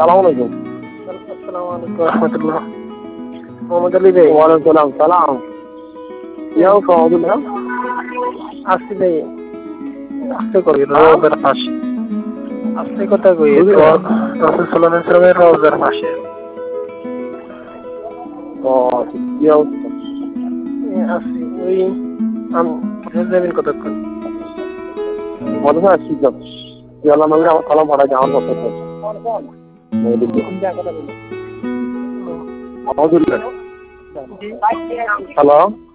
আলাইকুম। আসসালামু আলাইকুম রহমতুল্লাহ। মোহাম্মদ আলী ভাই। ওয়ালাইকুম সালাম। কি অবস্থা আলহামদুলিল্লাহ? আসছি ভাই, আসতে কই হ্যাঁ? রোজার মাসে, আসতে কথা কই বুঝলি? রাসূল সাল্লাল্লাহু আলাইহি ওয়াসাল্লামের রোজার মাসে। ও কি অবস্থা? আসছি ওই যাবেন কতক্ষণ? মনে হয় আসছি তো। ইয়াল্লাহ নবীর আমার সালাম পাঠাইছে আমার পক্ষ থেকে। আলহামদুলিল্লাহ। হ্যালো।